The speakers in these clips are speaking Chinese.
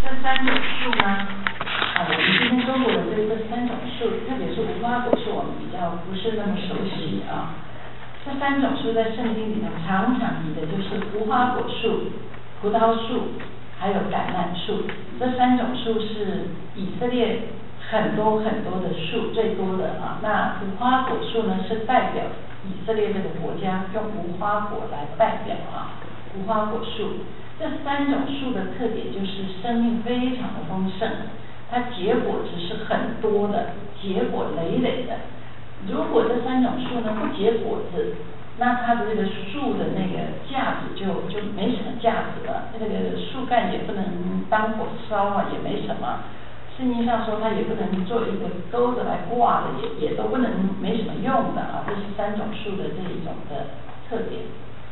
这三种树呢，我们今天中国人对这三种树，特别是无花果树，我们比较不是那么熟悉啊。这三种树在圣经里头常常提的就是无花果树、葡萄树，还有橄榄树。这三种树是以色列很多很多的树最多的啊。那无花果树呢，是代表以色列这个国家用无花果来代表啊。无花果树这三种树的特点就是生命非常的丰盛，它结果子是很多的，结果累累的。如果这三种树呢不结果子，那它的这个树的那个价值就没什么价值了，那个树干也不能当火烧啊，也没什么。圣经上说它也不能做一个钩子来挂的，也都不能没什么用的啊。这是三种树的这一种的特点。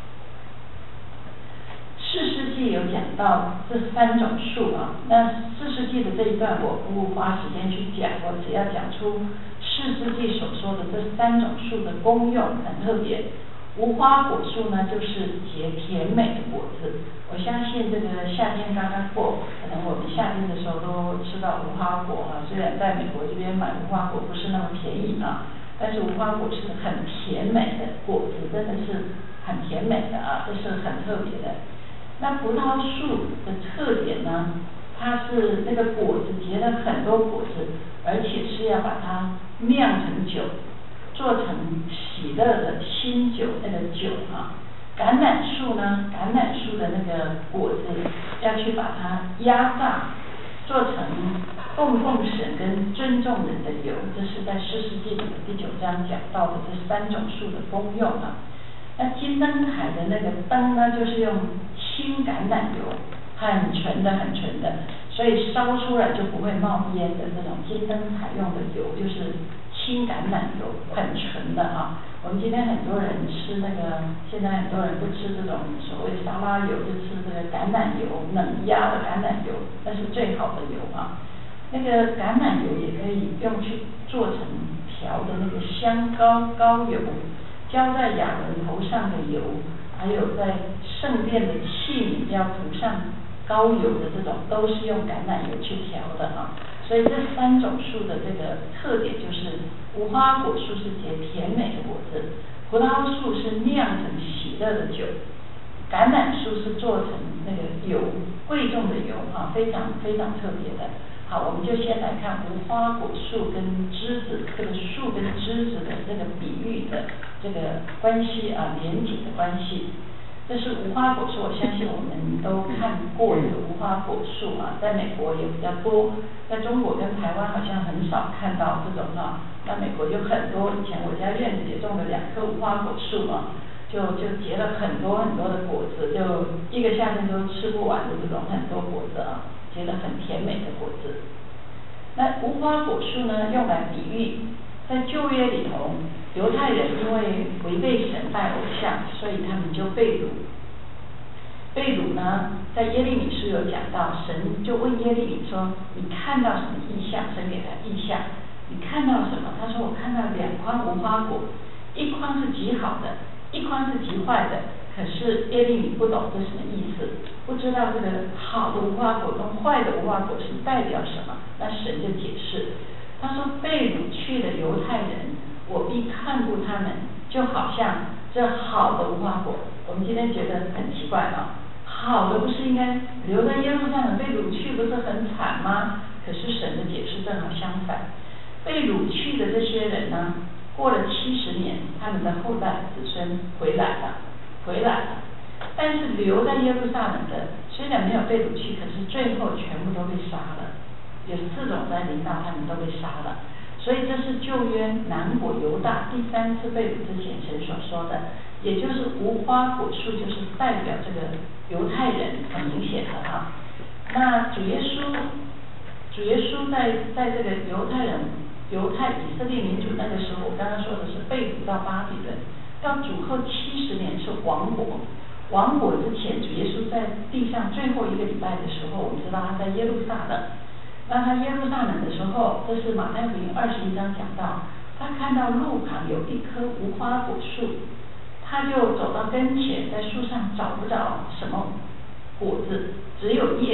士师记有讲到这三种树啊，那士师记的这一段我不花时间去讲，我只要讲出士师记所说的这三种树的功用很特别。无花果树呢，就是结甜美的果子。我相信这个夏天刚刚过，可能我们夏天的时候都吃到无花果啊。虽然在美国这边买无花果不是那么便宜啊，但是无花果是很甜美的果子，真的是很甜美的啊，这是很特别的。那葡萄树的特点呢，它是那个果子结了很多果子，而且是要把它酿成酒，做成喜乐的新酒，那个酒啊。橄榄树呢，橄榄树的那个果子要去把它压榨，做成供奉神跟尊重人的油。这是在士师记的第9章讲到的这三种树的功用啊。那金灯台的那个灯呢，就是用清橄榄油，很纯的很纯的，所以烧出来就不会冒烟的。这种金灯台用的油就是清橄榄油，很纯的啊。我们今天很多人吃那个，现在很多人不吃这种所谓沙拉油，就吃这个橄榄油，冷压的橄榄油，那是最好的油啊。那个橄榄油也可以用去做成调的那个香膏油，浇在亚伦头上的油，还有在圣殿的器皿要涂上膏油的这种，都是用橄榄油去调的啊。所以这三种树的这个特点就是，无花果树是结甜美的果子，葡萄树是酿成喜乐的酒，橄榄树是做成那个油，贵重的油啊，非常非常特别的。好，我们就先来看无花果树跟枝子，这个树跟枝子的这个比喻的这个关系啊，连结的关系。这是无花果树，我相信我们都看过的无花果树啊，在美国也比较多，在中国跟台湾好像很少看到这种啊。那美国有很多，以前我家院子也种了2棵无花果树啊，就结了很多很多的果子，就一个夏天都吃不完的这种很多果子啊，结了很甜美的果子。那无花果树呢，用来比喻在旧约里头，犹太人因为违背神拜偶像，所以他们就被掳。被掳呢，在耶利米书有讲到，神就问耶利米说：“你看到什么异象？”神给他异象，你看到什么？他说：“我看到2筐无花果，一筐是极好的，一筐是极坏的。”可是耶利米不懂这什么意思，不知道这个好的无花果跟坏的无花果是代表什么。那神就解释，他说：“被掳去的犹太人，我必看顾他们，就好像这好的无花果。”我们今天觉得很奇怪啊，好的不是应该留在耶路撒冷，被掳去不是很惨吗？可是神的解释正好相反，被掳去的这些人呢，过了70年，他们的后代子孙回来了。但是留在耶路撒冷的，虽然没有被掳去，可是最后全部都被杀了。有4种灾临到他们都被杀了。所以这是旧约南国犹大第3次被掳之前神所说的，也就是无花果树就是代表这个犹太人，很明显的哈。那主耶稣在这个犹太以色列民族那个时候，我刚刚说的是被掳到巴比伦，到主后70年是亡国。亡国之前，主耶稣在地上最后1个礼拜的时候，我们知道他在耶路撒冷。那他耶路撒冷的时候，这是马太福音21章讲到，他看到路旁有一棵无花果树，他就走到跟前，在树上找不着什么果子，只有叶子。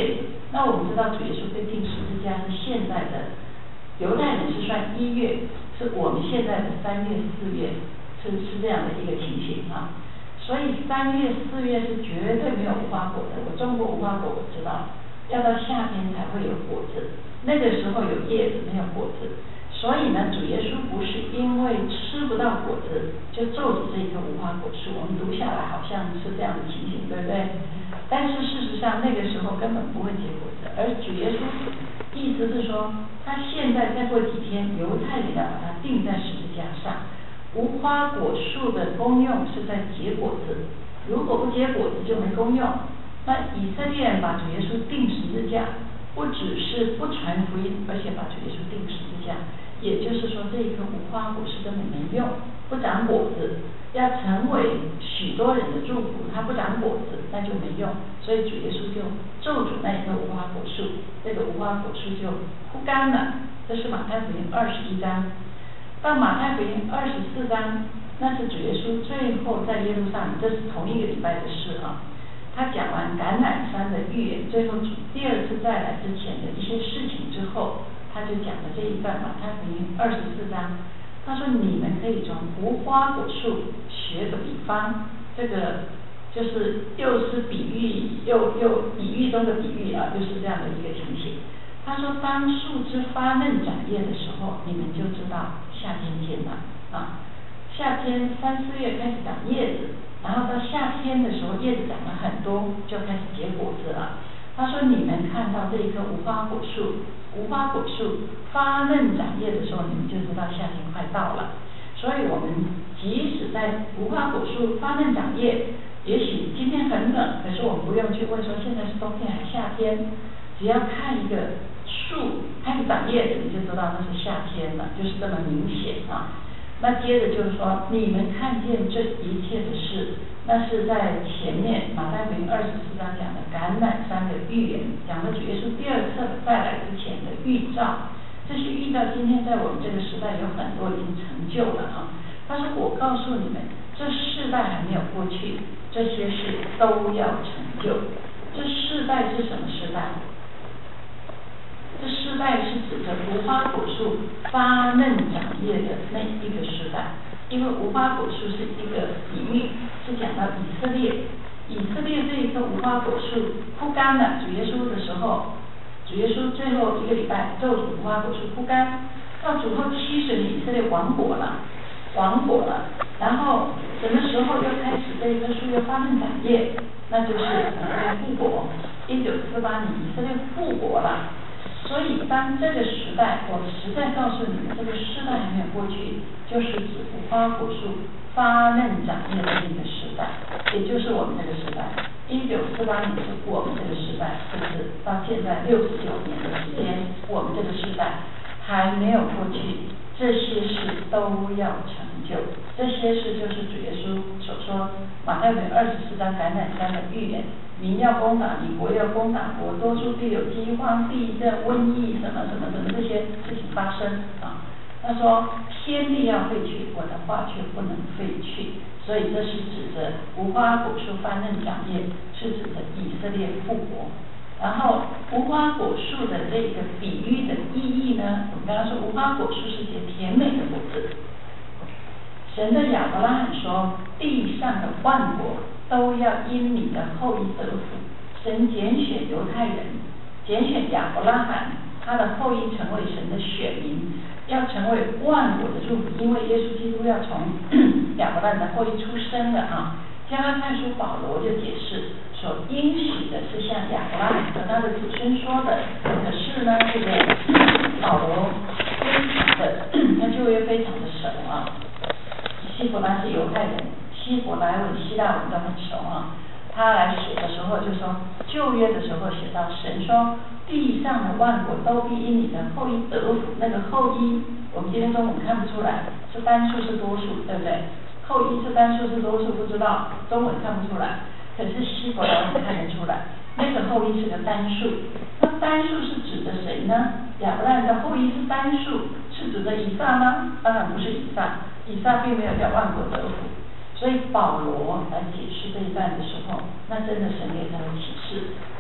那我们知道主耶稣被钉十字架是现在的犹太人是算1月，是我们现在的3月、4月，是这样的一个情形啊。所以3月、4月是绝对没有无花果的。我种过无花果，我知道要到夏天才会有果子，那个时候有叶子没有果子。所以呢，主耶稣不是因为吃不到果子就咒诅这一棵无花果树。我们读下来好像是这样的情形，对不对？但是事实上那个时候根本不会结果子，而主耶稣意思是说，他现在再过几天，犹太人要把它钉在十字架上。无花果树的功用是在结果子，如果不结果子就没功用。那以色列人把主耶稣钉十字架，不只是不传福音，而且把主耶稣钉十字架。也就是说，这一棵无花果是根本没用，不长果子，要成为许多人的祝福，它不长果子那就没用。所以主耶稣就咒诅那一棵无花果树，这个无花果树就枯干了。这是马太福音21章。到马太福音24章，那是主耶稣最后在耶路撒冷，这是同一个礼拜的事啊。他讲完橄榄山的预言，最后第二次再来之前的一些事情之后，他就讲了这一段马太福音24章。他说：“你们可以从无花果树学个比方，这个就是又是比喻，又比喻中的比喻啊，就是这样的一个情形。”他说：“当树枝发嫩长叶的时候，你们就知道夏天见了啊。夏天3、4月开始长叶子，然后到夏天的时候，叶子长了很多，就开始结果子了。”他说：“你们看到这一棵无花果树，无花果树发嫩长叶的时候，你们就知道夏天快到了。所以我们即使在无花果树发嫩长叶，也许今天很冷，可是我们不用去问说现在是冬天还是夏天，只要看一个树开始长叶子，你就知道那是夏天了，就是这么明显啊。那接着就是说，你们看见这一切的事，那是在前面马太福音24章讲的橄榄山的预言，讲了主耶稣第二次再来之前的预兆。这些预兆今天在我们这个时代有很多已经成就了啊。他说：我告诉你们，这世代还没有过去，这些事都要成就。这世代是什么世代？这世代是指着无花果树发嫩长叶的那一个时代，因为无花果树是一个比喻，是讲到以色列。以色列这一棵无花果树枯干了，主耶稣的时候，主耶稣最后一个礼拜咒诅无花果树枯干，到主后70年以色列亡国了，然后什么时候又开始这一棵树又发嫩长叶？那就是以色列复国，1948年以色列复国了。所以当这个时代，我实在告诉你们，这个时代还没有过去，就是指无花果树发嫩长叶的那个时代，也就是我们这个时代。1948年是我们这个时代，是不是？到现在69年的时间，我们这个时代还没有过去，这些事都要成就。这些事就是主耶稣所说马太福音24章橄榄山的预言。民要攻打你，国要攻打国，多处必有饥荒、地震、瘟疫，什么这些事情发生啊。他说天地要废去，我的话却不能废去。所以这是指着无花果树发嫩长叶，是指着以色列复国。然后无花果树的这个比喻的意义呢，我们刚刚说无花果树是结甜美的果子。神的亚伯拉罕说，地上的万国都要因你的后裔得福。神拣选犹太人，拣选亚伯拉罕，他的后裔成为神的选民，要成为万国的祝福。因为耶稣基督要从亚伯拉罕的后裔出生的啊。加拉太书保罗就解释，所应许的是向亚伯拉罕和他的子孙说的。可是呢，这个保罗非常的，他旧约非常的熟啊。希伯来是犹太人，希伯来文、希腊文都很熟啊。他来写的时候就说，旧约的时候写到神说，地上的万国都必因你的后裔得福。那个后裔，我们今天中文看不出来，是单数是多数，对不对？后裔是单数是多数不知道，中文看不出来，可是希伯来文看得出来，那个后裔是个单数。那单数是指的谁呢？亚伯拉罕的后裔是单数，是指的以撒吗？当然不是以撒，以撒并没有叫万国得福。所以保罗来解释这一段的时候，那真的神给他的启示，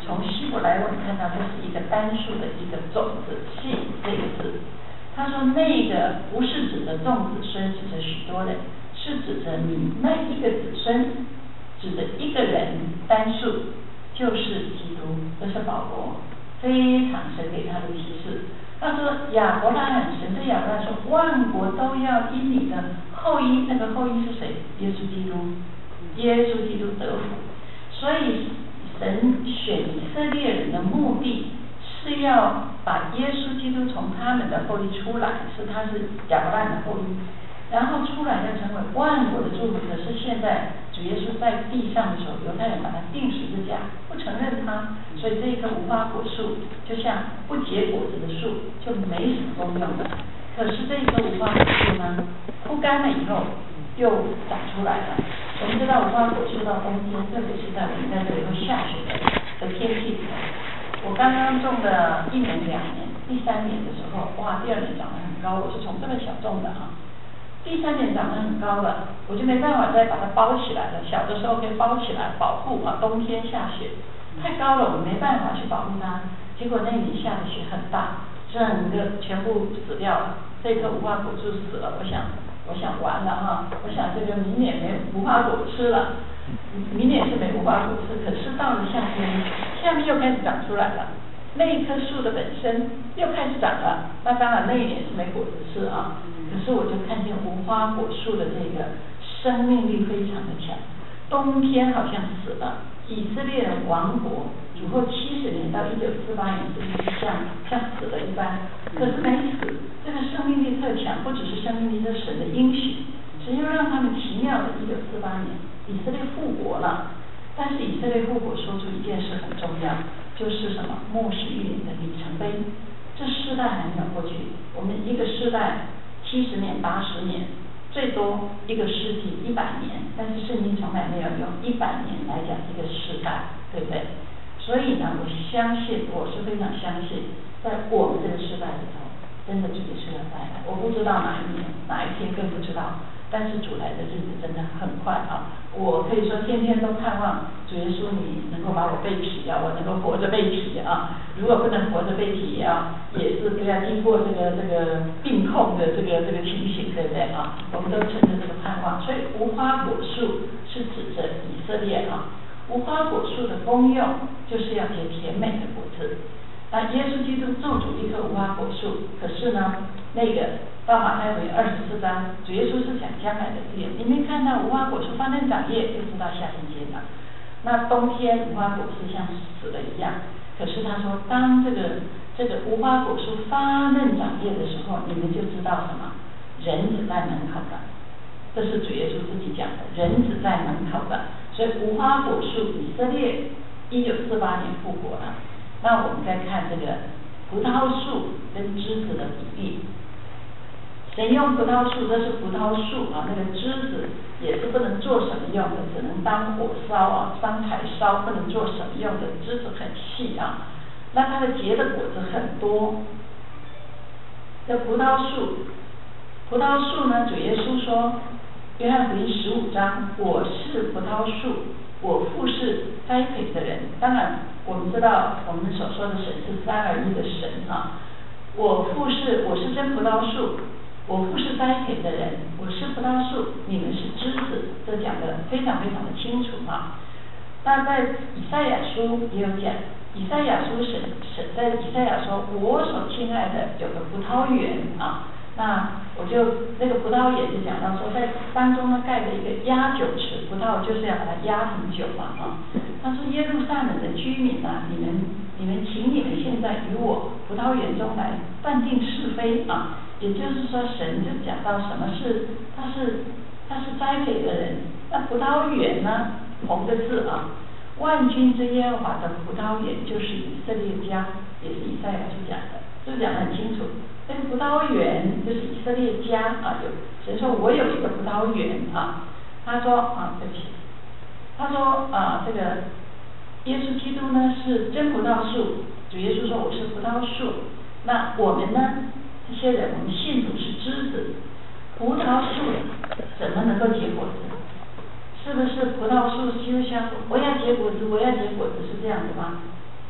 从希伯来文看到这是一个单数的一个种子系这个字。他说那个不是指着众子孙，指着许多人，是指着你那一个子孙，指着一个人单数，就是基督。这是保罗非常神给他的提示。他说亚伯拉罕，神对亚伯拉罕说，万国都要因你的后裔，那个后裔是谁？耶稣基督，耶稣基督得福。所以神选以色列人的目的是要把耶稣基督从他们的后裔出来，他是亚伯拉罕的后裔，然后出来要成为万国的祝福。可是现在主耶稣在地上的时候，犹太人把他钉十字架，不承认他，所以这一棵无花果树就像不结果子的树，就没什么功用了。可是这一棵无花果树呢，枯干了以后又长出来了。我们知道无花果树到冬天，特别是在我们在这里会下雪的天气里面，我刚刚种的1年2年，第3年的时候，哇，第2年长得很高，我是从这么小种的哈。第3年长得很高了，我就没办法再把它包起来了。小的时候可以包起来保护啊，冬天下雪太高了，我没办法去保护它。结果那年下的雪很大，整个全部死掉了。这棵无花果树死了，我想完了哈，我想这个明年没无花果吃了，明年是没无花果吃。可是到了夏天，下面又开始长出来了，那一棵树的本身又开始长了。那当然那一年是没果子吃啊，可是我就看见无花果树的这个生命力非常的强。冬天好像死了，以色列人亡国主后70年到1948年，就是像死了一般，可是没死，这个生命力特强，不只是生命力，这是神的应许。神又让他们奇妙的1948年，以色列复国了。但是以色列复国说出一件事很重要，就是什么？末世预言的里程碑。这世代还没有过去，我们一个世代70年、80年，最多一个世纪100年，但是圣经从来没有用100年来讲一个世代，对不对？所以呢，我相信，我是非常相信，在我们这个时代里头，真的主耶稣要再来。我不知道哪一年、哪一天，更不知道。但是主来的日子真的很快啊！我可以说天天都盼望主耶稣你能够把我背起啊，我能够活着背起啊。如果不能活着背起，也是不要经过这个病痛的这个情形，对不对啊？我们都存着这个盼望。所以无花果树是指着以色列啊。无花果树的功用就是要结甜美的果子。那耶稣基督咒诅一棵无花果树，可是呢，那个到马太福音24章，主耶稣是讲将来的事业。你没看到无花果树发嫩长叶，就知道夏天接了。那冬天无花果树像死了一样，可是他说，当这个无花果树发嫩长叶的时候，你们就知道什么？人子在门口了。这是主耶稣自己讲的，人子在门口了。所以无花果树，以色列1948年复国了。那我们再看这个葡萄树跟枝子的比例。神用葡萄树，这是葡萄树啊，那个枝子也是不能做什么用的，只能当火烧啊，当柴烧，不能做什么用的，枝子很细啊。那它的结的果子很多。这葡萄树呢，主耶稣说，约翰福音15章，我是葡萄树，我父是栽培的人。当然，我们知道我们所说的神是3而1的神啊。我是真葡萄树，我父是栽培的人，我是葡萄树，你们是枝子，这讲得非常非常的清楚啊。那在以赛亚书也有讲，以赛亚书神在以赛亚说，我所亲爱的有个葡萄园啊。那我就那个葡萄园就讲到说，在当中呢盖了一个压酒池，葡萄就是要把它压成酒嘛啊。他说耶路撒冷的居民啊，你们请你们现在与我葡萄园中来断定是非啊。也就是说，神就讲到什么是他是栽培的人。那葡萄园呢，红的字啊，万军之耶和华的葡萄园就是以色列家，也是以赛亚书讲的，是不是讲得很清楚？这个葡萄园就是以色列家啊，神说我有一个葡萄园啊。他说啊，对不起，他说啊，这个耶稣基督呢是真葡萄树，主耶稣说我是葡萄树。那我们呢，这些人我们信主是枝子。葡萄树怎么能够结果子？是不是葡萄树就像我要结果子，我要结果子，是这样的吗？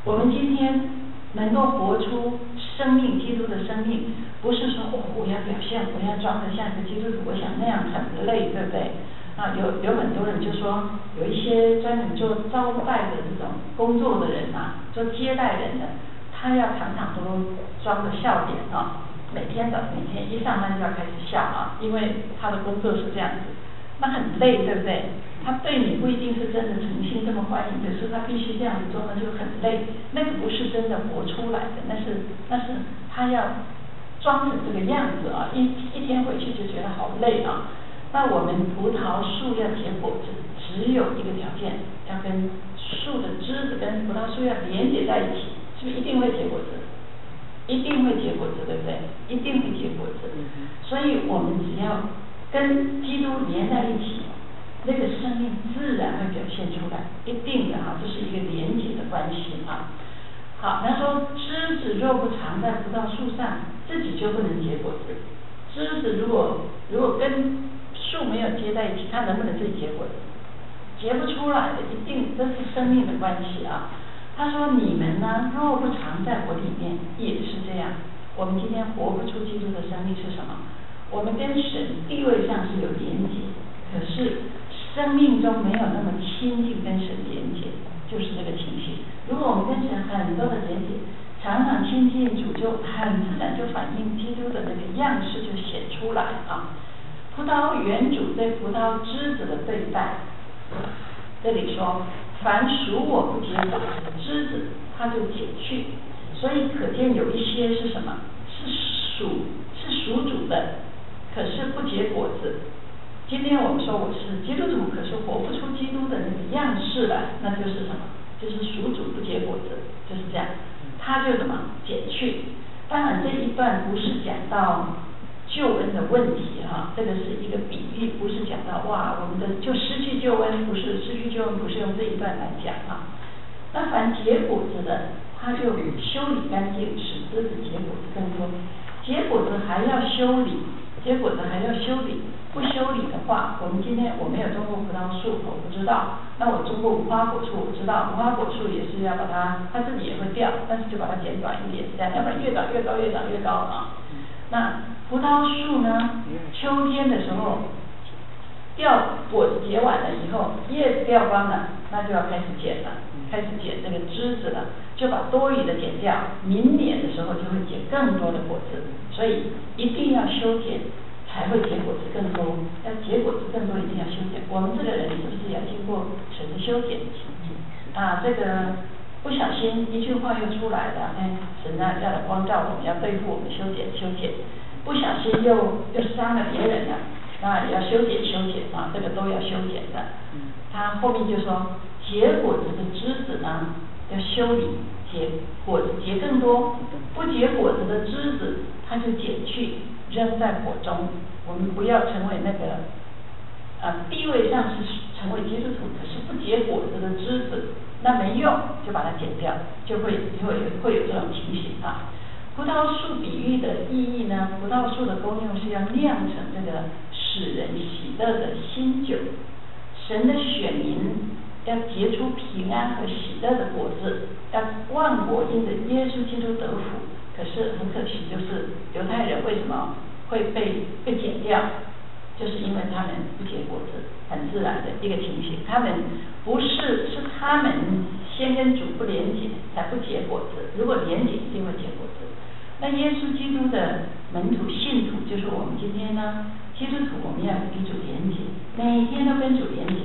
我们今天能够活出生命，基督的生命，不是说我要表现，我要装得像一个基督徒，我想那样很累，对不对？有很多人就说，有一些专门做招待的这种工作的人做接待人的，他要常常都装着笑脸每天一上班就要开始笑因为他的工作是这样子，那很累，对不对？他对你不一定是真的诚心这么欢迎，可是他必须这样子做，那就很累，那个不是真的活出来的，那是他要装成这个样子一天回去就觉得好累那我们葡萄树要结果子，只有一个条件，要跟树的枝子跟葡萄树要连接在一起，是不是一定会结果子？一定会结果子，对不对？一定会结果子。所以我们只要跟基督连在一起，那个生命自然会表现出来，一定的这是一个连结的关系好，他说枝子若不藏在葡萄树上，自己就不能结果子。枝子如果跟树没有接在一起，它能不能自己结果子？结不出来的，一定这是生命的关系他说你们呢，若不藏在我里面，也是这样。我们今天活不出基督的生命是什么？我们跟神地位上是有连结，可是生命中没有那么亲近跟神连结，就是这个情形。如果我们跟神很多的连结，常常亲近主，就很自然就反映基督的那个样式就显出来葡萄园主对葡萄枝子的对待，这里说凡属我不结果子的枝子，它就剪去。所以可见有一些是什么？是属主的，可是不结果子。今天我们说我是基督徒，可是活不出基督的那个样式来，那就是什么？就是属主不结果子，就是这样。他就怎么剪去？当然这一段不是讲到救恩的问题这个是一个比喻，不是讲到我们的就失去救恩，不是失去救恩，不是用这一段来讲那凡结果子的，他就修理干净，使枝子结果子更多。结果子还要修理，不修理的话，我们今天我没有种过葡萄树，我不知道。那我种过无花果树，我知道无花果树也是要把它自己也会掉，但是就把它剪短一点，这样，要不然越长越高那葡萄树呢，秋天的时候掉果子结完了以后，叶子掉光了，那就要开始剪这个枝子了，就把多余的剪掉，明年的时候就会结更多的果子。所以一定要修剪，才会结果子更多。要结果子更多，一定要修剪。我们这个人是不是要经过神的修剪？这个不小心一句话又出来了，神要来光照我们，要对付我们，修剪。不小心又伤了别人了，那也要修剪这个都要修剪的。他后面就说，结果子的枝子呢要修理，结果子结更多，不结果子的枝子他就剪去，扔在火中。我们不要成为那个地位上是成为基督徒，可是不结果子的枝子，那没用，就把它剪掉，就会有这种情形葡萄树比喻的意义呢？葡萄树的功用是要酿成这个使人喜乐的新酒。神的选民要结出平安和喜乐的果子，要万国因着耶稣基督得福。可是很可惜，就是犹太人为什么会被剪掉？就是因为他们不结果子，很自然的一个情形。他们不是他们先跟主不连结，才不结果子。如果连结，一定会结果子。那耶稣基督的门徒信徒，就是我们今天呢，基督徒我们要与主连结，每天都跟主连结，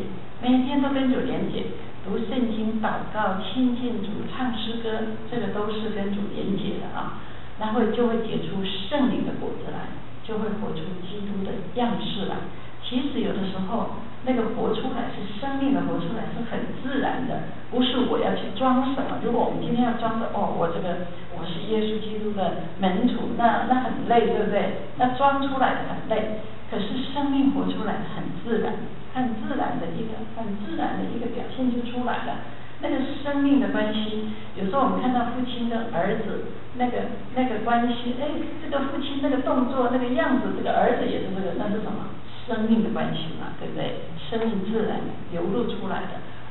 读圣经、祷告、亲近主、唱诗歌，这个都是跟主连结的那就会结出圣灵的果子来，就会活出基督的样式来。其实有的时候那个活出来是生命的活出来是很自然的，不是我要去装什么。如果我们今天要装的我是耶稣基督的门徒，那很累，对不对？那装出来的很累。可是生命活出来很自然的一个表现就出来了。那个生命的关系，有时候我们看到父亲跟儿子那个关系，这个父亲那个动作那个样子，这个儿子也是那是什么？生命的关系嘛，对不对？生命自然流露出来的。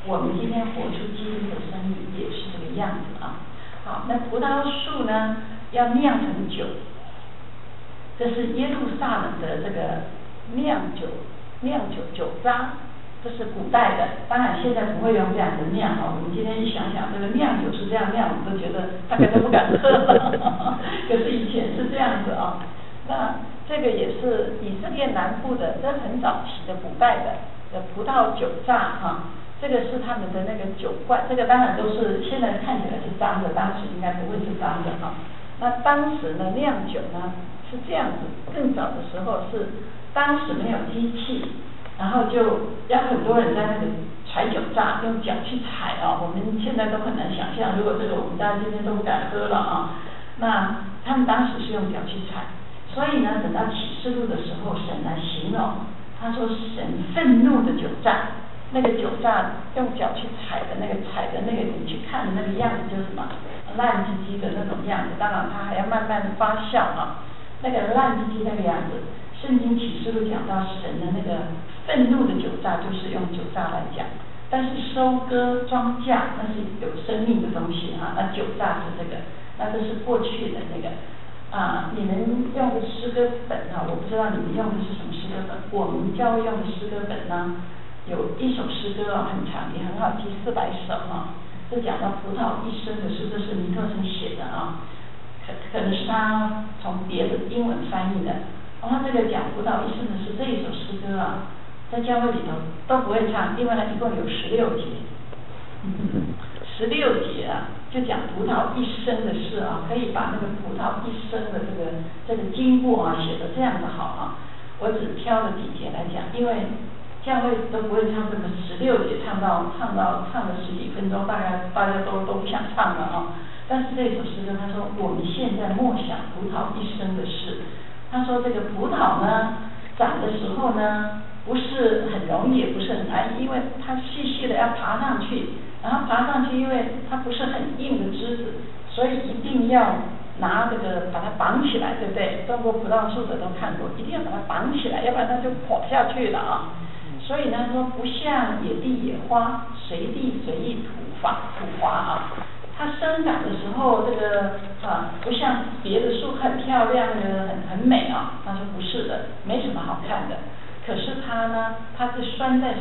我们今天活出基督的生命也是这个样子啊。好，那葡萄树呢要酿成酒，这是耶路撒冷的这个酿酒酒渣，这是古代的，当然现在不会用这样的酿啊。我们今天一想想，这个酿酒是这样酿，我们都觉得大概都不敢喝了。可是以前是这样子啊。那这个也是以色列南部的，这很早期的古代的葡萄酒榨哈。这个是他们的那个酒罐，这个当然都是现在看起来是脏的，当时应该不会是脏的哈。那当时呢酿酒呢是这样子，更早的时候是当时没有机器，然后就要很多人在那个踩酒榨，用脚去踩啊。我们现在都很难想象，如果这个我们大家今天都不敢喝了啊。那他们当时是用脚去踩，所以呢，等到启示录的时候，神来形容，他说神愤怒的酒榨。那个酒榨用脚去踩的那个，你去看的那个样子就是什么烂唧唧的那种样子。当然它还要慢慢发酵啊，那个烂唧唧那个样子。圣经启示录讲到神的那个愤怒的酒榨，就是用酒榨来讲。但是收割庄稼那是有生命的东西哈，那酒榨是这个，那这是过去的那个啊。你们用的诗歌本啊，我不知道你们用的是什么诗歌本，我们教会用的诗歌本呢？有一首诗歌很长，也很好记，400首啊。这讲到葡萄一生的事，这是尼特森写的啊，可能是他从别的英文翻译的。然后这个讲葡萄一生的事这一首诗歌啊，在教会里头都不会唱，因为它一共有16节，16节啊，就讲葡萄一生的事啊，可以把那个葡萄一生的这个经过啊写得这样的好啊。我只挑了几节来讲，因为教会都不会唱这么16节，唱了10几分钟，大概大家都不想唱了啊。但是这首诗歌他说，我们现在默想葡萄一生的事。他说这个葡萄呢，长的时候呢，不是很容易，也不是很难，因为它细细的要爬上去，然后爬上去，因为它不是很硬的枝子，所以一定要拿这个把它绑起来，对不对？种过葡萄树的都看过，一定要把它绑起来，要不然它就垮下去了啊。所以呢，说不像野地野花，随地随意吐花啊。它生长的时候，这个不像别的树很漂亮的，很美啊。他说不是的，没什么好看的。可是它呢，它是拴在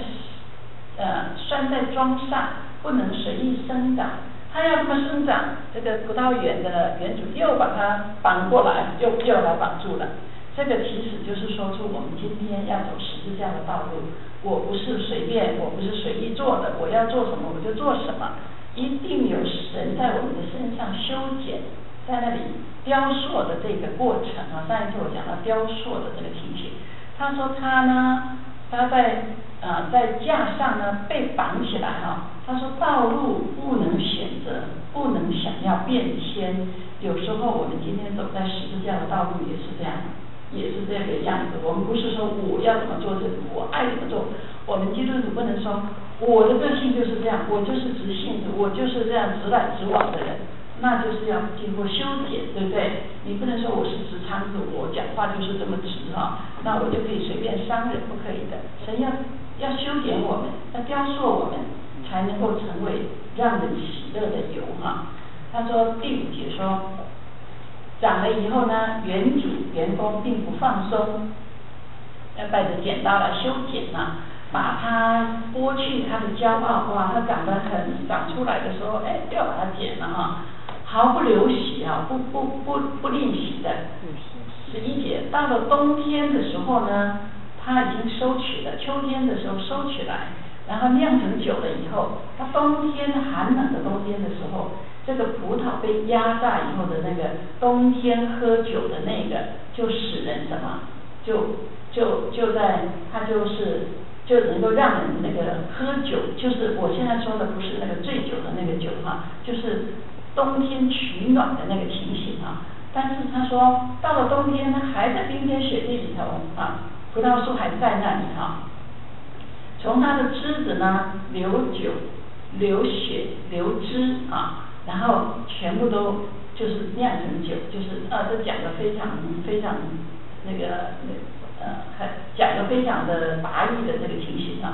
桩上，不能随意生长。它要这么生长，这个葡萄园的园主又把它绑过来，又来绑住了。这个其实就是说出我们今天要走十字架的道路。我不是随便，我不是随意做的，我要做什么我就做什么，一定有神在我们的身上修剪，在那里雕塑的这个过程啊。上一次我讲到雕塑的这个情形，他说他呢，他在架上呢被绑起来哈。他说道路不能选择，不能想要变迁。有时候我们今天走在十字架的道路也是这样。也是这个样子，我们不是说我要怎么做就我爱怎么做，我们基督徒不能说我的个性就是这样，我就是直性子，我就是这样直来直往的人，那就是要经过修剪，对不对？你不能说我是直肠子，我讲话就是这么直哈，那我就可以随便伤人，不可以的。神要修剪我们，要雕塑我们，才能够成为让人喜乐的油哈。他说第5节说。长了以后呢，园主员工并不放松，要带着剪刀来修剪啊，把它剥去它的骄傲。哇，它长出来的时候，就要把它剪了哈，毫不留息啊，不吝惜的。11节，到了冬天的时候呢，它已经收取了，秋天的时候收取来，然后酿成酒了以后，它冬天寒冷的冬天的时候。这个葡萄被压榨以后的那个冬天喝酒的那个，就使人什么？就在它就能够让人那个喝酒，就是我现在说的不是那个醉酒的那个酒哈，就是冬天取暖的那个情形啊。但是他说到了冬天，它还在冰天雪地里头啊，葡萄树还在那里哈。从它的枝子呢流酒、流血、流汁啊。然后全部都就是酿成酒，就是这讲的非常那个讲的非常的拔意的这个情形啊。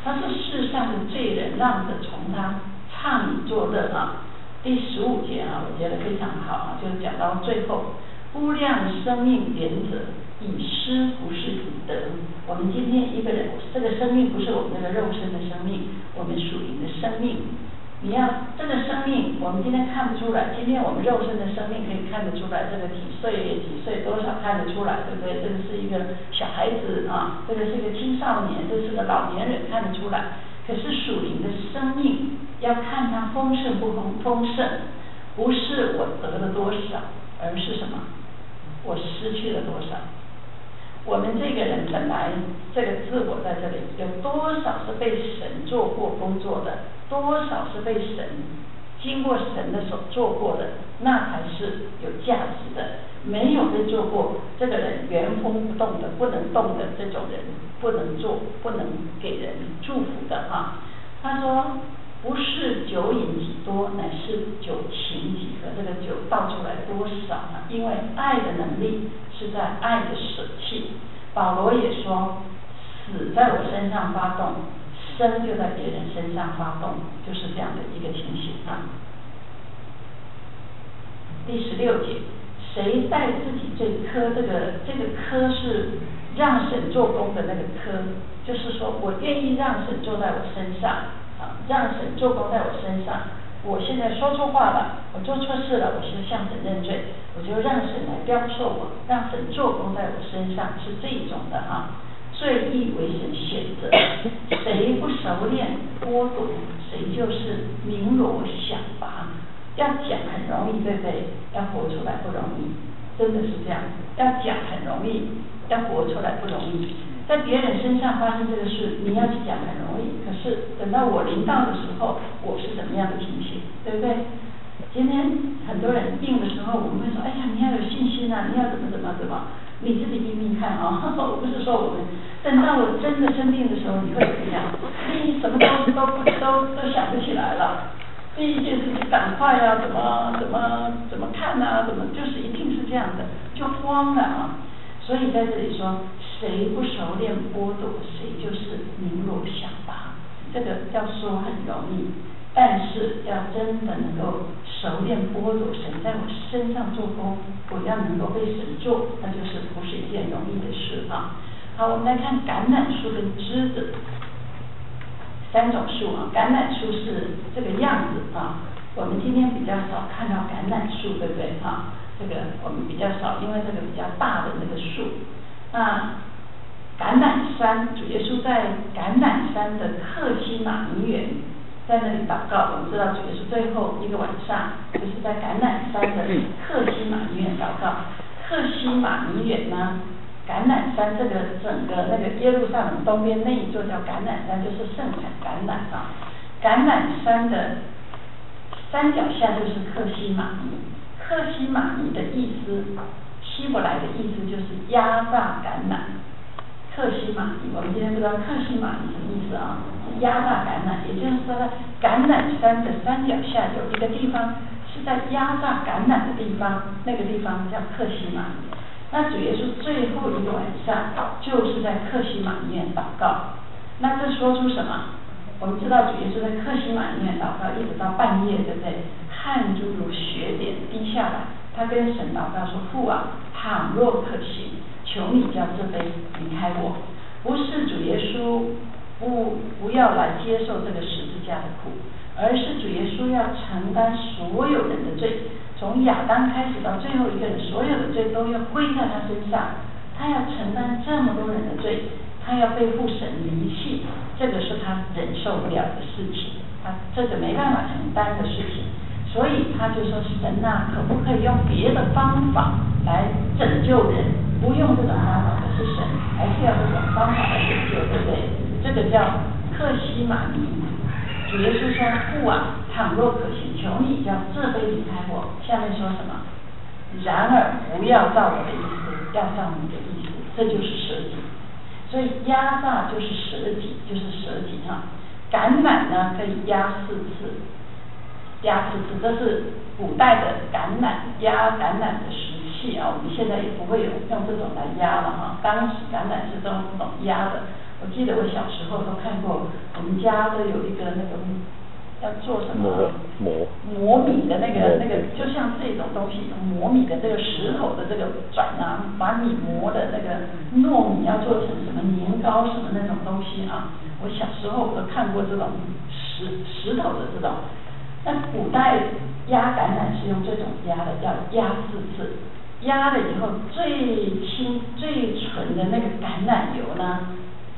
他是世上的罪人，让着从他畅饮作乐啊。第15节啊，我觉得非常好啊，就讲到最后，估量生命原则，以失不是以得。我们今天一个人，这个生命不是我们这个肉身的生命，我们属灵的生命。你要这个生命，我们今天看不出来。今天我们肉身的生命可以看得出来，这个几岁多少看得出来，对不对？这个是一个小孩子啊，这个是一个青少年，这是个老年人看得出来。可是属灵的生命要看它丰盛不丰盛，不是我得了多少，而是什么？我失去了多少？我们这个人本来这个自我在这里，有多少是被神做过工作的，多少是被神经过神的手做过的，那才是有价值的。没有被做过，这个人原封不动的不能动的这种人，不能做，不能给人祝福的哈。他说不是酒饮几多，乃是酒情几何。这个酒倒出来多少呢？因为爱的能力是在爱的舍弃。保罗也说，死在我身上发动，生就在别人身上发动，就是这样的一个情形啊。第16节，谁带自己这颗这个颗是让神做工的那个颗，就是说我愿意让神做在我身上啊，让神做工在我身上。我现在说错话了，我做错事了，我是向神认罪，我就让神来标错我，让神做工在我身上，是这种的啊。罪意为神选择，谁不熟练剥夺，谁就是明罗想拔。要讲很容易，对不对？要活出来不容易，真的是这样。要讲很容易，要活出来不容易。在别人身上发生这个事，你要去讲很容易，可是等到我临到的时候，我是怎么样的情形，对不对？今天很多人病的时候，我们会说，哎呀，你要有信心啊，你要怎么，你自己拼命看啊！我不是说我们，等到我真的生病的时候，你会怎么样？你什么都想不起来了。第一件事情赶快啊，怎么看啊，就是一定是这样的，就慌了啊。所以在这里说，谁不熟练剥夺，谁就是明罗想拔。这个要说很容易，但是要真的能够熟练剥夺，神在我身上做工，我要能够被神做，那就是不是一件容易的事啊。好，我们来看橄榄树跟枝子。3种树啊，橄榄树是这个样子啊。我们今天比较少看到橄榄树，对不对啊？这个我们比较少，因为这个比较大的那个树。那橄榄山，主耶稣在橄榄山的客西马尼园，在那里祷告。我们知道主耶稣最后一个晚上就是在橄榄山的客西马尼园祷告。客西马尼园呢？橄榄山这个整个那个耶路撒冷东边那一座叫橄榄山，就是盛产橄榄啊。橄榄山的山脚下就是客西马尼，客西马尼的意思，希伯来的意思就是压榨橄榄。客西马尼，我们今天不知道客西马尼什么意思啊？是压榨橄榄，也就是说，橄榄山的山脚下有一个地方是在压榨橄榄的地方，那个地方叫客西马尼。那主耶稣最后一个晚上就是在客西马尼园祷告。那这说出什么？我们知道主耶稣在客西马尼园祷告，一直到半夜，对不对？汗珠如血点滴下来，他跟神祷告说：“父啊，倘若可行，求你叫这杯离开我。”不是主耶稣不要来接受这个十字架的苦，而是主耶稣要承担所有人的罪。从亚当开始到最后一个人，所有的罪都要归在他身上，他要承担这么多人的罪，他要被父神离弃，这个是他忍受不了的事情，他这个没办法承担的事情，所以他就说：“神啊，可不可以用别的方法来拯救人？不用这种方法，可是神还是要这种方法来拯救，对不对？”这个叫客西马尼。主耶稣说：“父啊，倘若可行，求你叫这杯离开我。”下面说什么？然而不要照我的意思，要照你的意思。这就是舍己。所以压榨就是舍己，就是舍己哈。橄榄呢可以压4次，压4次，这是古代的橄榄的石器啊。我们现在也不会用这种来压了哈。当时橄榄是这种压的。我记得我小时候都看过我们家都有一个那个要做什么磨米的那个，就像这种东西，磨米的这个石头的这个转啊，把米磨的那个糯米要做成什么年糕什么那种东西啊。我小时候我都看过这种石头的这种。那古代压橄榄是用这种压的，叫压四次。压了以后最清最纯的那个橄榄油呢，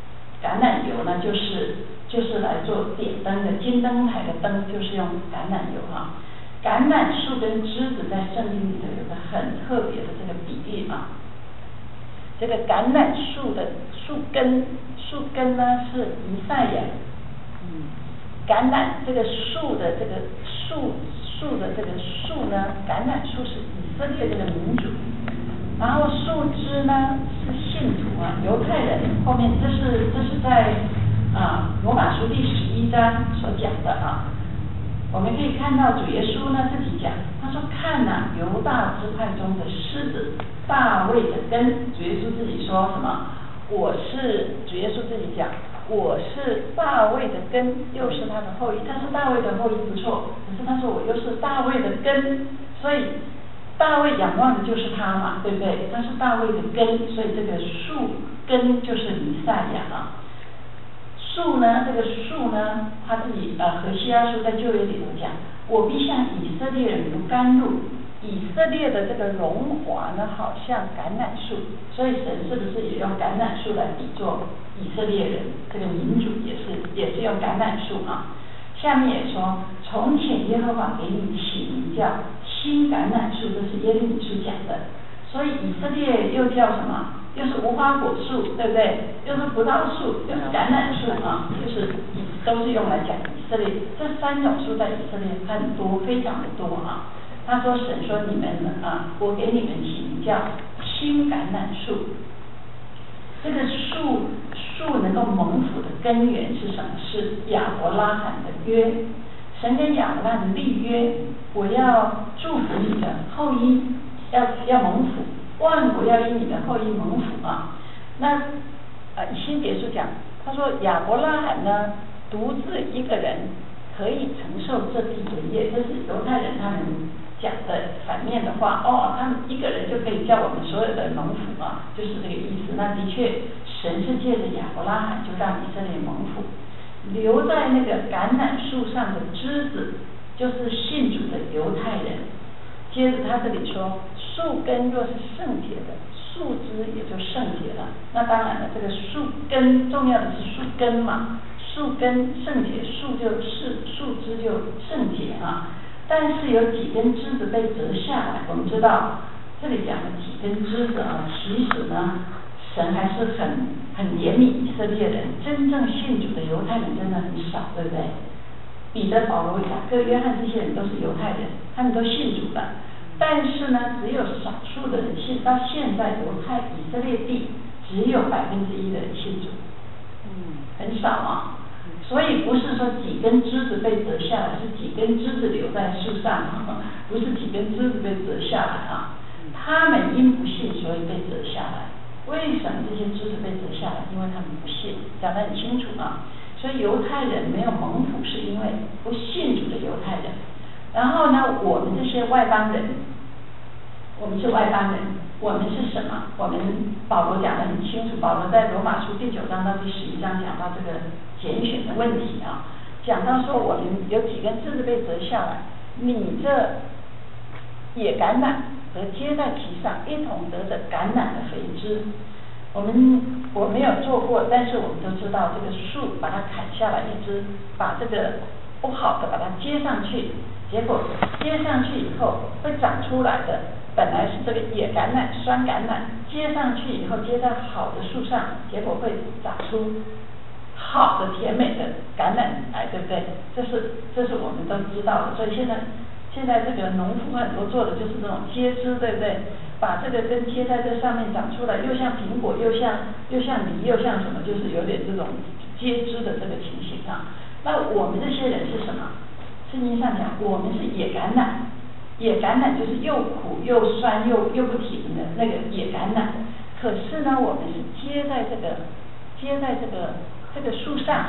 就是来做点灯的金灯台的灯，就是用橄榄油啊。橄榄树跟枝子在圣经里头有个很特别的这个比例啊。这个橄榄树的树根呢是以赛亚，橄榄这个树的这个树的这个树呢，橄榄树是以色列这个民族，然后树枝呢是信徒啊，犹太人。后面这是在罗马书第11章所讲的啊。我们可以看到主耶稣呢自己讲，他说看呐，犹大支派中的狮子，大卫的根。主耶稣自己说什么？主耶稣自己讲，我是大卫的根，又是他的后裔。他是大卫的后裔不错，可是他说我又是大卫的根，所以大卫仰望的就是他嘛，对不对？他是大卫的根，所以这个树根就是弥赛亚啊。树呢，这个树呢，他自己何西阿书在旧约里头讲，我必向以色列人如甘露，以色列的这个荣华呢，好像橄榄树。所以神是不是也用橄榄树来比作以色列人？这个民族也是用橄榄树啊。下面也说，从前耶和华给你起名叫新橄榄树，这是耶利米书讲的。所以以色列又叫什么？又是无花果树，对不对？又是葡萄树，又是橄榄树啊，都是用来讲以色列。这3种树在以色列很多，非常的多啊。他说神说你们我给你们起名叫新橄榄树。这个树能够蒙福的根源是什么？是亚伯拉罕的约。神跟亚伯拉罕立约，我要祝福你的后裔，要蒙福。万国要因你的后裔蒙福啊！那以西结书讲，他说亚伯拉罕呢，独自一个人可以承受这地为业，这是犹太人他们讲的反面的话他们一个人就可以叫我们所有的蒙福啊，就是这个意思。那的确，神是借着亚伯拉罕就让以色列蒙福，留在那个橄榄树上的枝子，就是信主的犹太人。接着他这里说，树根若是圣洁的，树枝也就圣洁了。那当然了，这个树根重要的是树根嘛，树根圣洁，树枝就圣洁啊。但是有几根枝子被折下来，我们知道这里讲的几根枝子啊，其实呢，神还是很怜悯以色列人，真正信主的犹太人真的很少，对不对？彼得、保罗、雅各、约翰这些人都是犹太人，他们都信主了。但是呢，只有少数的人信。到现在，以色列地只有1%的人信主，很少啊。所以不是说几根枝子被折下来，是几根枝子留在树上，不是几根枝子被折下来啊。他们因不信，所以被折下来。为什么这些枝子被折下来？因为他们不信，讲得很清楚啊。所以犹太人没有蒙福，是因为不信主的犹太人。然后呢，我们这些外邦人，我们是外邦人，我们是什么？我们保罗讲得很清楚，保罗在罗马书第9章到第11章讲到这个拣选的问题啊，讲到说我们有几根枝子被折下来，你这野橄榄和接在其上，一同得着橄榄的肥枝。我没有做过，但是我们都知道这个树把它砍下来一枝，把这个不好的把它接上去，结果接上去以后会长出来的，本来是这个野橄榄、酸橄榄，接上去以后接在好的树上，结果会长出好的甜美的橄榄来，对不对？这是我们都知道的。所以现在这个农夫很多做的就是这种接枝，对不对？把这个根接在这上面长出来，又像苹果，又像梨，又像什么，就是有点这种接枝的这个情形啊。那我们这些人是什么？圣经上讲，我们是野橄榄，野橄榄就是又苦又酸又不甜的那个野橄榄。可是呢，我们是接在这个树上，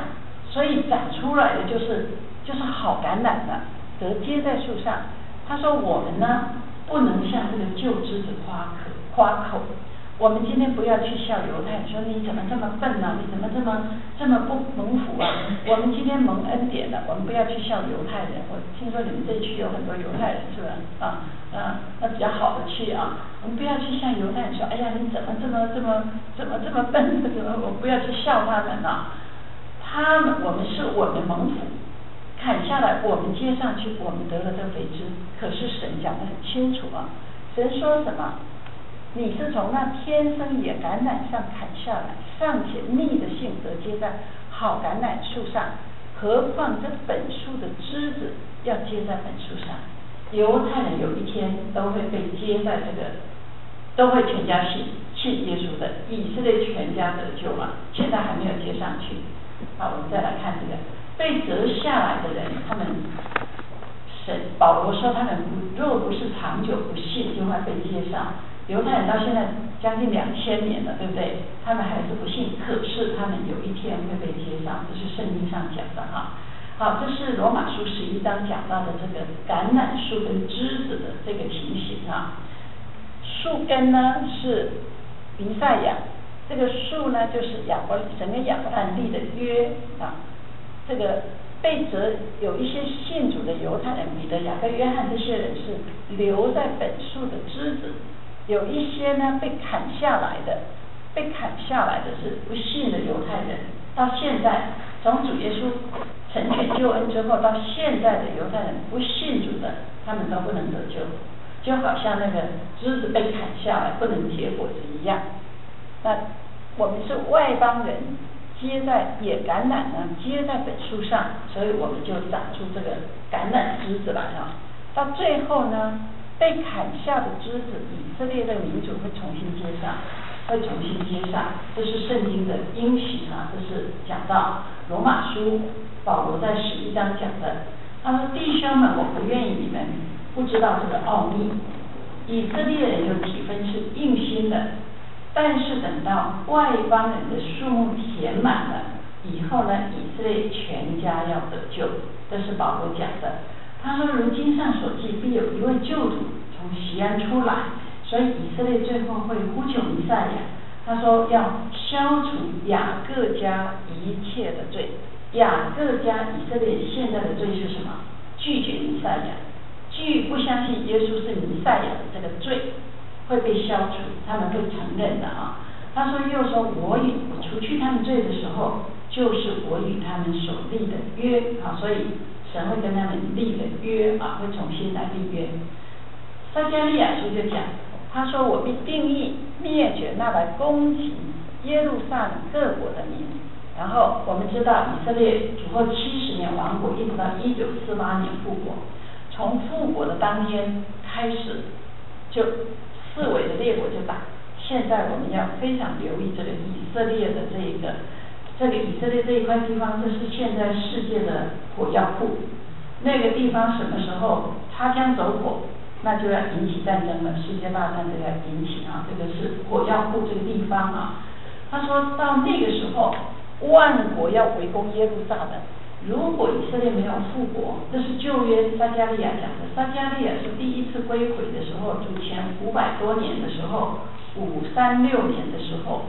所以长出来的就是好橄榄了，得结在树上。他说我们呢不能像这个旧枝子夸口。我们今天不要去笑犹太人，说你怎么这么笨呢？你怎么这么不蒙福啊？我们今天蒙恩典了，我们不要去笑犹太人。我听说你们这一区有很多犹太人，是吧？那比较好的区啊，我们不要去向犹太人说，哎呀，你怎么这么笨？我不要去笑他们啊。我们蒙福，砍下来我们接上去，我们得了这肥枝。可是神讲得很清楚啊，神说什么？你是从那天生野橄榄上砍下来，尚且逆的性得结在好橄榄树上，何况这本树的枝子要结在本树上？犹太人有一天都会被接在这个，都会全家信耶稣的，以色列全家得救了，现在还没有接上去。好，我们再来看这个被折下来的人，他们保罗说他们若不是长久不信，就会被接上。犹太人到现在将近2000年了，对不对？他们还是不信，可是他们有一天会被接上，这是圣经上讲的哈。好，这是罗马书11章讲到的这个橄榄树跟枝子的这个情形啊。树根呢是弥赛亚，这个树呢就是神跟亚伯兰立的约啊。这个被折有一些信主的犹太人，彼得、雅各、约翰这些人是留在本树的枝子。有一些呢被砍下来的是不信的犹太人。到现在，从主耶稣成全救恩之后，到现在的犹太人不信主的，他们都不能得救，就好像那个枝子被砍下来不能结果子一样。那我们是外邦人，结在野橄榄呢，结在本树上，所以我们就长出这个橄榄枝子来啊。到最后呢，被砍下的枝子，以色列的民族会重新接上，这是圣经的应许啊，这是讲到罗马书保罗在11章讲的。他说：弟兄们，我不愿意你们不知道这个奥秘。以色列人有几分是硬心的，但是等到外邦人的数目填满了以后呢，以色列全家要得救，这是保罗讲的。他说：如经上所记，必有一位救主从锡安出来，所以以色列最后会呼求弥赛亚。他说要消除雅各家一切的罪。雅各家以色列现在的罪是什么？拒绝弥赛亚，不相信耶稣是弥赛亚的这个罪会被消除，他们会承认的啊。他说又说我除去他们罪的时候，就是我与他们所立的约啊，所以神会跟他们立的约啊，会重新来立约。撒迦利亚书就讲，他说我必定义灭绝那来攻击耶路撒冷各国的民。然后我们知道以色列主后70年亡国，一直到1948年复国。从复国的当天开始，就四围的列国就打。现在我们要非常留意这个以色列的这个以色列这一块地方，这是现在世界的火药库。那个地方什么时候擦枪走火，那就要引起战争了，世界大战就要引起啊，这个是火药库这个地方啊。他说到那个时候，万国要围攻耶路撒冷。如果以色列没有复国，这是旧约撒迦利亚讲的。撒迦利亚是第一次归回的时候，主前500多年的时候，536年的时候，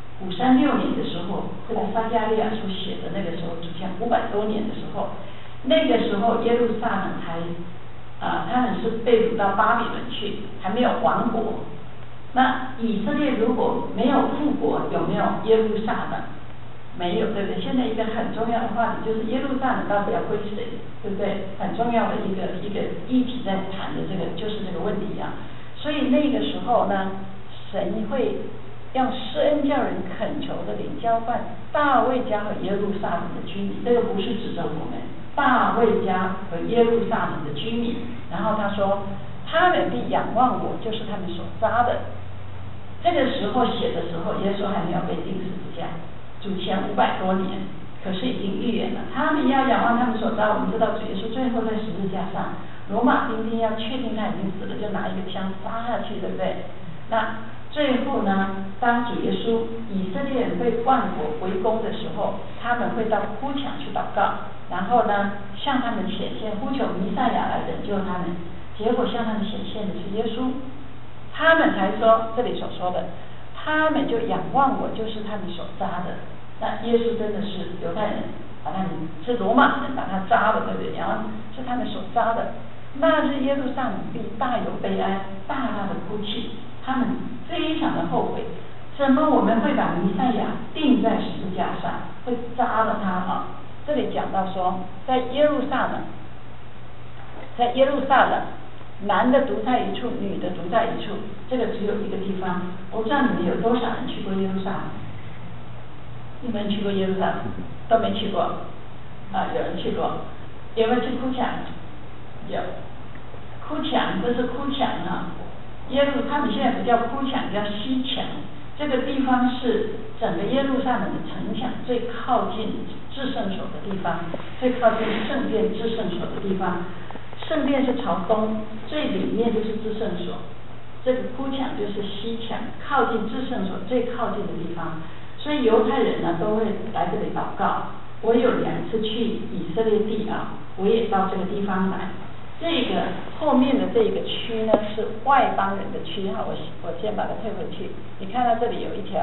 后来撒迦利亚书写的那个时候，主前500多年的时候，那个时候耶路撒冷他们是被掳到巴比伦去，还没有亡国。那以色列如果没有复国，有没有耶路撒冷？没有，对不对？现在一个很重要的话题就是耶路撒冷到底要归谁，对不对？很重要的一个议题在谈的这个就是这个问题啊。所以那个时候呢，神会让施恩叫人恳求的领交换大卫家和耶路撒冷的居民，这个不是指着我们，大卫家和耶路撒冷的居民。然后他说，他们必仰望我，就是他们所扎的。这个时候写的时候，耶稣还没有被钉十字架。主前500多年，可是已经预言了，他们要仰望他们所扎。我们知道主耶稣最后在十字架上，罗马兵丁要确定他已经死了，就拿一个枪杀下去，对不对？那最后呢，当主耶稣以色列人被万国围攻的时候，他们会到哭墙去祷告，然后呢向他们显现，呼求弥赛亚来拯救他们。结果向他们显现的是耶稣，他们才说这里所说的，他们就仰望我，就是他们所扎的。那耶稣真的是犹太人把他们是罗马人把他扎了，对不对？然后是他们所扎的。那日耶路撒冷必大有悲哀，大大的哭泣，他们非常的后悔，怎么我们会把弥赛亚钉在十字架上，会扎了他啊？这里讲到说，在耶路撒冷，男的独在一处，女的独在一处，这个只有一个地方。我不知道你们有多少人去过耶路撒冷？你们去过耶路撒冷？都没去过啊？有人去过？有没有去哭墙？有。哭墙不是哭墙啊，他们现在不叫哭墙，叫西墙。这个地方是整个耶路撒冷的城墙最靠近至圣所的地方，最靠近圣殿至圣所的地方。圣殿是朝东，最里面就是至圣所，这个哭墙就是西墙，靠近至圣所最靠近的地方。所以犹太人呢都会来这里祷告。我有2次去以色列地啊，我也到这个地方来。这个后面的这个区呢是外邦人的区哈，我先把它退回去。你看到这里有这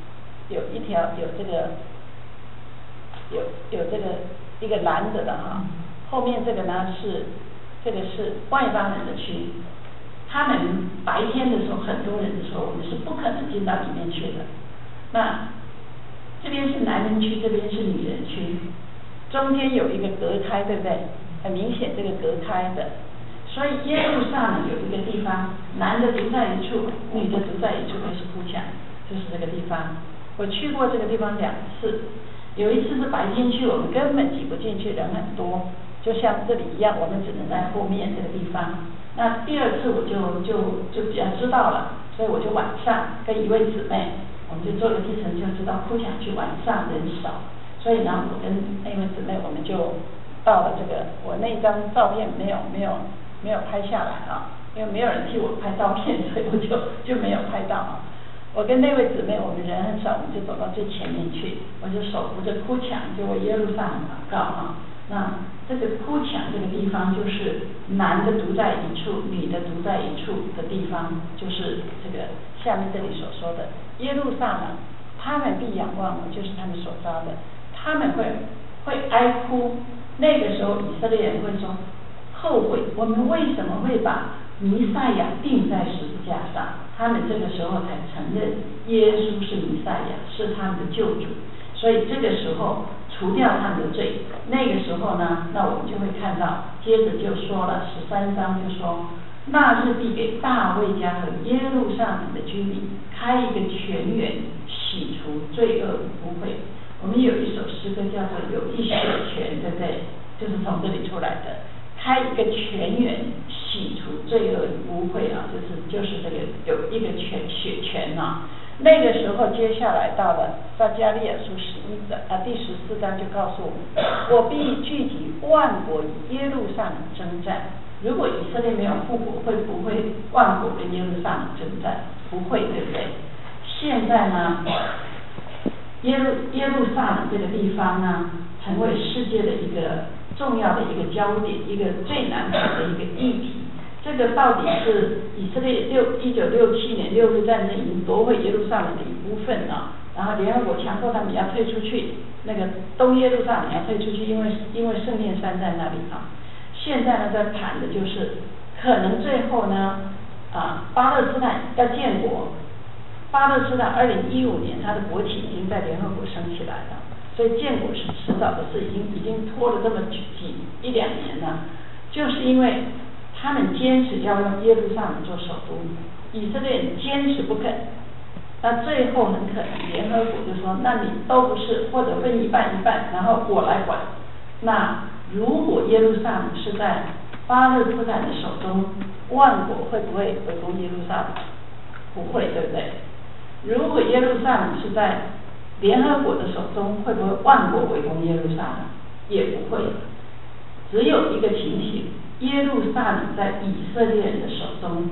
个一个蓝的哈，后面这个呢是外邦人的区。他们白天的时候，很多人的时候，我们是不可能进到里面去的。那这边是男人区，这边是女人区，中间有一个隔开，对不对？很明显这个隔开的，所以耶路撒冷有一个地方，男的独在一处，女的独在一处，就是哭墙，就是这个地方。我去过这个地方2次，有一次是白天去，我们根本挤不进去，人很多，就像这里一样，我们只能在后面这个地方。那第2次我就比较知道了，所以我就晚上跟一位姊妹，我们就坐个计程车知道哭墙去，晚上人少，所以呢，我跟那位姊妹我们就到了这个，我那张照片没有拍下来啊，因为没有人替我拍照片，所以我就没有拍到啊。我跟那位姊妹，我们人很少，我们就走到最前面去，我就手扶着哭墙，就为耶路撒冷祷告啊。那这个哭墙这个地方，就是男的独在一处，女的独在一处的地方，就是这个下面这里所说的耶路撒冷，他们必仰望我，就是他们所造的，他们会哀哭。那个时候以色列人会说后悔，我们为什么会把弥赛亚钉在十字架上？他们这个时候才承认耶稣是弥赛亚，是他们的救主。所以这个时候除掉他们的罪，那个时候呢，那我们就会看到，接着就说了13章就说，那日必给大卫家和耶路撒冷的居民开一个泉源，洗除罪恶与污秽。我们有一首诗歌叫做有一水泉，对不对？就是从这里出来的，开一个泉源，洗除罪恶与污秽啊，就是这个有一个血泉啊。那个时候接下来到了撒迦利亚书第14章就告诉我们，我必聚集万国与耶路撒冷征战。如果以色列没有复国，会不会万国跟耶路撒冷征战？不会，对不对？现在呢，耶路撒冷这个地方呢，成为世界的一个重要的一个焦点，一个最难谈的一个议题。这个到底是以色列1967年6日战争已经夺回耶路撒冷的一部分了，然后联合国强迫他们要退出去，那个东耶路撒冷要退出去，因为圣殿山在那里啊。现在呢，在谈的就是可能最后呢，巴勒斯坦要建国。巴勒斯坦2015年他的国旗已经在联合国升起来了，所以建国是迟早的事，已经拖了这么1-2年了，就是因为他们坚持要用耶路撒冷做首都，以色列人坚持不肯，那最后很可能联合国就说，那你都不是，或者分一半，然后我来管。那如果耶路撒冷是在巴勒斯坦的手中，万国会不会围攻耶路撒冷？不会，对不对？如果耶路撒冷是在联合国的手中，会不会万国围攻耶路撒冷？也不会。只有一个情形，耶路撒冷在以色列人的手中，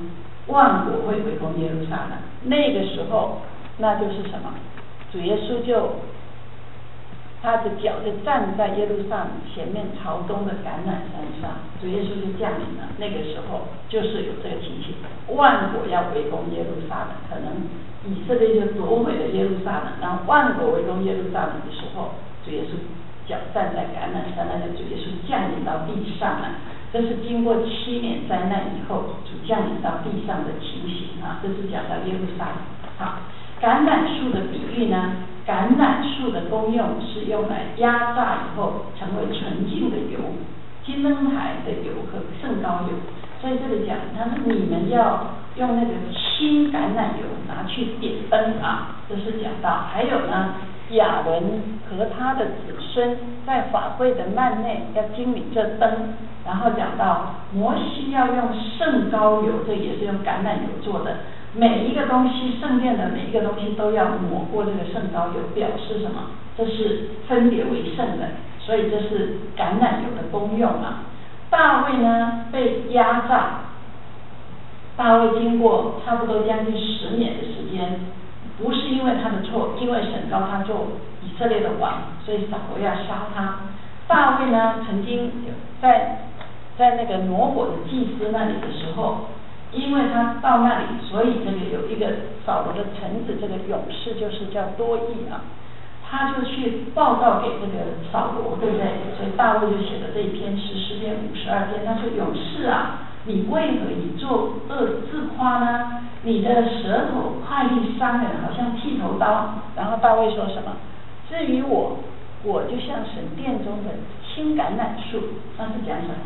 万国会围攻耶路撒冷。那个时候，那就是什么？主耶稣他的脚就站在耶路撒冷前面朝东的橄榄山上，主耶稣就降临了。那个时候就是有这个情形，万国要围攻耶路撒冷，可能以色列就夺回了耶路撒冷，然后万国围攻耶路撒冷的时候，主耶稣脚站在橄榄山，那就主耶稣降临到地上了。这是经过7年灾难以后，主降临到地上的情形啊。这是讲到耶路撒冷。好，橄榄树的比喻呢？橄榄树的功用是用来压榨以后成为纯净的油，金灯台的油和圣膏油。所以这里讲，他说你们要用那个清橄榄油拿去点灯啊，这是讲到。还有呢，亚伦和他的子孙在法会的幔内要经理这灯。然后讲到摩西要用圣膏油，这也是用橄榄油做的。每一个东西，圣殿的每一个东西都要抹过这个圣膏油，表示什么？这是分别为圣的，所以这是橄榄油的功用啊。大卫呢被压榨，大卫经过差不多将近10年的时间，不是因为他的错，因为神膏他做以色列的王，所以扫罗要杀他。大卫呢曾经在那个挪火的祭司那里的时候，因为他到那里，所以这个有一个扫罗的臣子，这个勇士就是叫多益啊，他就去报告给这个扫罗，对不对？所以大卫就写了这一篇诗篇52篇，他说：勇士啊，你为何以作恶自夸呢？你的舌头快意伤人，好像剃头刀。然后大卫说什么？至于我就像神殿中的青橄榄树。那是讲什么？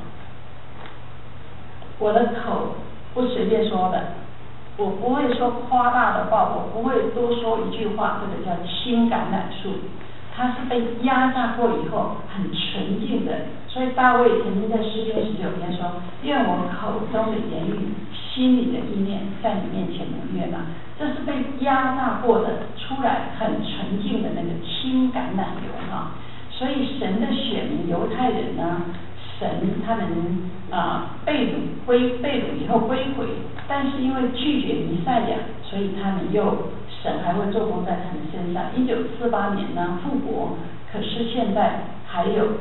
我的口不随便说的，我不会说夸大的话，我不会多说一句话，这个叫青橄榄树。它是被压榨过以后很纯净的，所以大卫曾经在诗篇19篇说：愿我口中的言语、心里的意念在你面前蒙悦嘛。这是被压榨过的，出来很纯净的那个青橄榄油啊。所以神的选民犹太人呢，神他们被掳以后归回，但是因为拒绝弥赛亚，所以他们神还会做工在他们身上。1948年呢复国，可是现在还有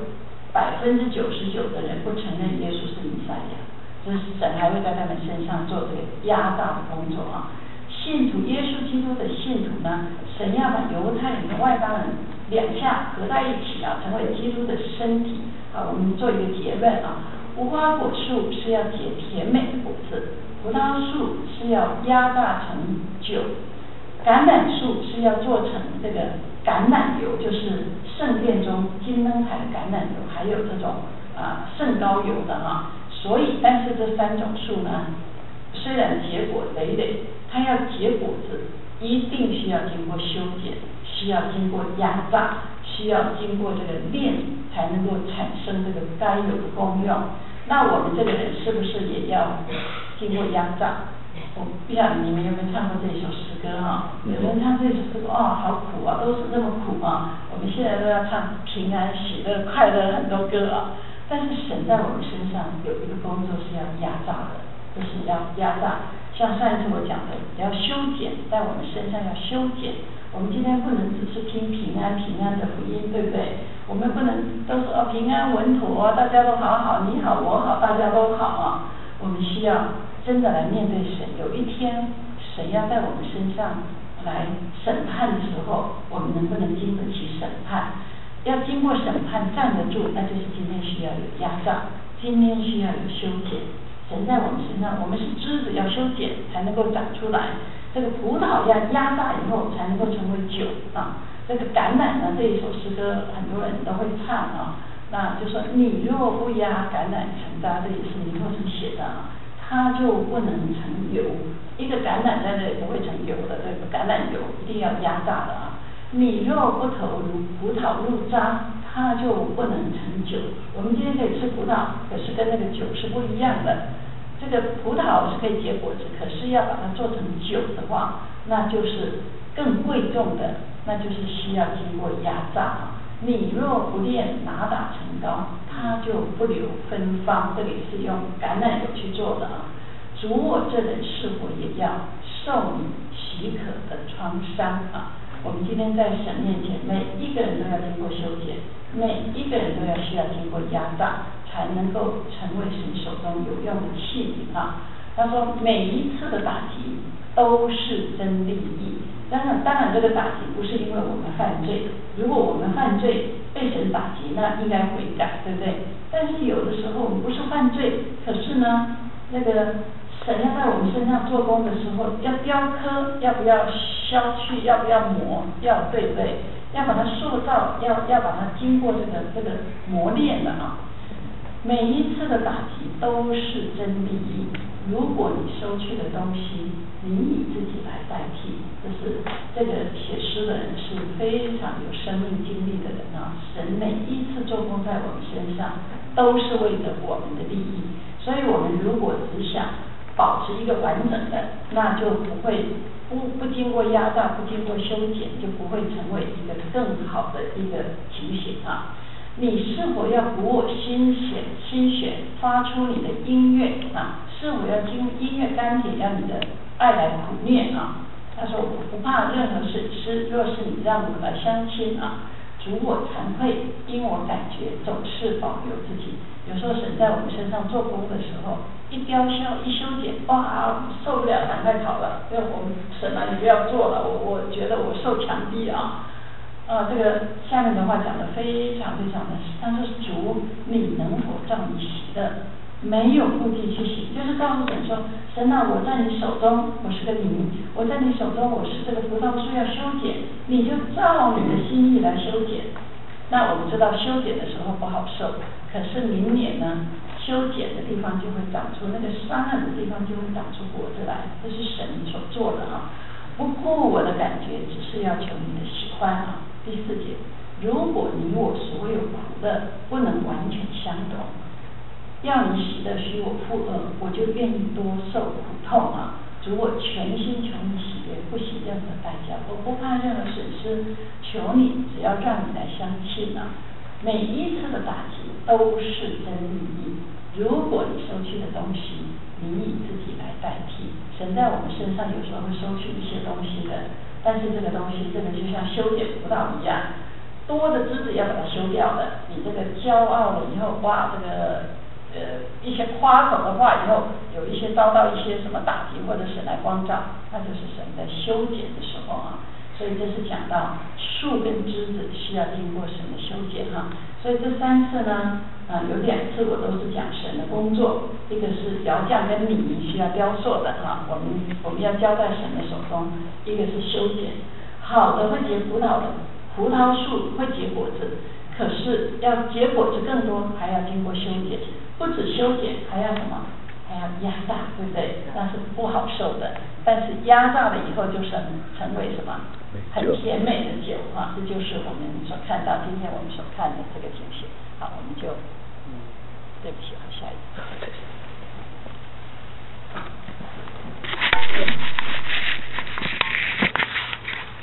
99%的人不承认耶稣是弥赛亚，就是神还会在他们身上做这个压榨的工作啊。信徒耶稣基督的信徒呢，神要把犹太人和外邦人两下合在一起啊，成为基督的身体啊。我们做一个结论啊，无花果树是要结甜美的果子，葡萄树是要压榨成酒，橄榄树是要做成这个橄榄油，就是圣殿中金灯台的橄榄油，还有这种圣膏油的啊。所以，但是这3种树呢，虽然结果累累，它要结果子，一定需要经过修剪，需要经过压榨，需要经过这个炼，才能够产生这个该有的功用。那我们这个人是不是也要经过压榨？我不知道你们有没有唱过这一首诗歌啊？有人唱这首诗歌，好苦啊，都是这么苦啊。我们现在都要唱平安、喜乐、快乐很多歌啊。但是神在我们身上有一个工作是要压榨的，就是要压榨。像上一次我讲的，要修剪，在我们身上要修剪。我们今天不能只是听平安的福音，对不对？我们不能都是平安稳妥啊，大家都好好，你好我好，大家都好啊。我们需要真的来面对神。有一天，神要在我们身上来审判的时候，我们能不能经得起审判？要经过审判站得住，那就是今天需要有压榨，今天需要有修剪。神在我们身上，我们是枝子，要修剪才能够长出来。这个葡萄要压榨以后才能够成为酒啊。这个橄榄呢，这一首诗歌很多人都会唱啊。那就说你若不压橄榄成渣，这也是尼托斯写的啊，它就不能成油。一个橄榄在这里不会成油的，这个橄榄油一定要压榨的啊。你若不投入葡萄入渣，它就不能成酒。我们今天可以吃葡萄，可是跟那个酒是不一样的。这个葡萄是可以结果子，可是要把它做成酒的话，那就是更贵重的，那就是需要经过压榨。你若不炼拿打成膏，它就不留芬芳。这里是用橄榄油去做的啊。 主我这人是否也要受你许可的创伤啊？我们今天在神面前，每一个人都要经过修剪，每一个人都要需要经过压榨，才能够成为神手中有用的器皿啊。他说每一次的打击都是真利益。当然这个打击不是因为我们犯罪，如果我们犯罪被神打击，那应该悔改，对不对？但是有的时候我们不是犯罪，可是呢，那个神要在我们身上做工的时候，要雕刻，要不要削去，要不要磨，要对不对？要把它塑造，要把它经过这个磨练的啊。每一次的打击都是真利益。如果你收去的东西，你以自己来代替，这个写诗的人是非常有生命经历的人啊。神每一次做工在我们身上，都是为着我们的利益。所以我们如果只想保持一个完整的，那就不经过压榨，不经过修剪，就不会成为一个更好的一个情形啊。你是否要鼓我心弦，发出你的音乐啊？是否要经音乐甘甜，让你的爱来苦练啊？他说我不怕任何损失，若是你让我来相亲啊，主我惭愧，因我感觉总是保留自己。有时候神在我们身上做工的时候，一雕削一修剪，哇，受不了，赶快跑了，因为我们神啊，你不要做了，我觉得我受强逼啊。这个下面的话讲得非常非常的，他说主，你能否照你喜乐，没有目的去行，就是告诉神说，神啊，我在你手中，我是个灵，我在你手中，我是这个葡萄树要修剪，你就照你的心意来修剪。那我们知道修剪的时候不好受，可是明年呢，修剪的地方就会长出那个伤痕的地方就会长出果子来，这是神所做的啊。不顾我的感觉，只是要求你的喜欢啊。第4节，如果你我所有苦乐不能完全相同，要你喜乐许我负恶，我就愿意多受苦痛啊。主我全心求你喜悦，不惜任何代价，我不怕任何损失，求你只要让你来相信啊。每一次的打击都是真利益。如果你收去的东西，你以自己来代替。神在我们身上有时候会收取一些东西的，但是这个东西，这个就像修剪葡萄一样，多的枝子要把它修掉的。你这个骄傲了以后，哇，这个一些夸口的话以后，有一些遭到一些什么打击，或者神来光照，那就是神在修剪的时候啊。所以这是讲到树跟枝子需要经过神的修剪哈。所以这3次呢，有2次我都是讲神的工作，一个是窑匠跟米需要雕塑的哈，我们要交在神的手中；一个是修剪，好的会结葡萄的，葡萄树会结果子，可是要结果子更多，还要经过修剪，不止修剪，还要什么？还要压榨，对不对？那是不好受的，但是压榨了以后就成为什么？很甜美的酒啊！这就是我们所看到今天我们所看的这个情形。好，我们就